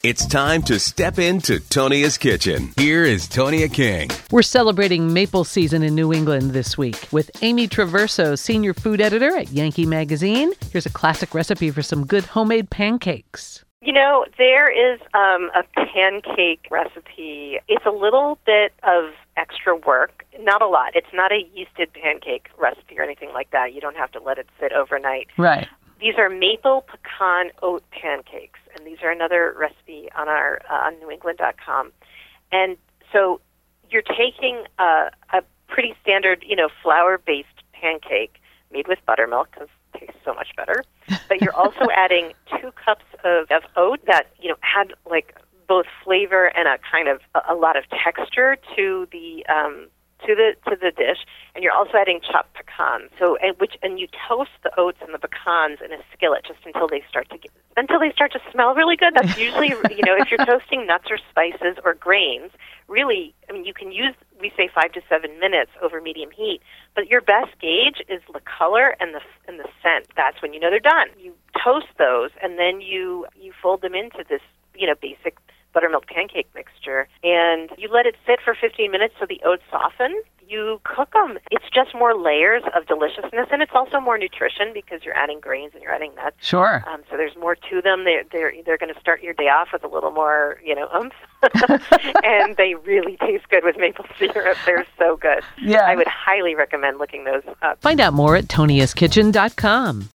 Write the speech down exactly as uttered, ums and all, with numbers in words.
It's time to step into Tonia's kitchen. Here is Tonia King. We're celebrating maple season in New England this week with Amy Traverso, senior food editor at Yankee Magazine. Here's a classic recipe for some good homemade pancakes. You know, there is um, a pancake recipe. It's a little bit of extra work, not a lot. It's not a yeasted pancake recipe or anything like that. You don't have to let it sit overnight. Right. These are maple pecan oat pancakes, and these are another recipe on our uh, on new england dot com. And so you're taking a, a pretty standard, you know, flour-based pancake made with buttermilk, because it tastes so much better. But you're also adding two cups of, of oat that, you know, had like both flavor and a kind of a, a lot of texture to the um, to the to the dish, and you're also adding chopped pecans. So, and which and you toast the oats and the pecans in a skillet just until they start to get, until they start to smell really good. That's usually, you know, if you're toasting nuts or spices or grains, really, I mean, you can use, we say five to seven minutes over medium heat, but your best gauge is the color and the and the scent. That's when you know they're done. You toast those, and then you you fold them into this, you know, basic buttermilk pancake mixture, and you let it sit for fifteen minutes so the oats soften. You cook them. It's just more layers of deliciousness, and it's also more nutrition because you're adding grains and you're adding nuts. Sure. Um, so there's more to them. They're they're they're going to start your day off with a little more, you know, oomph, and they really taste good with maple syrup. They're so good. Yeah. I would highly recommend looking those up. Find out more at tonias kitchen dot com.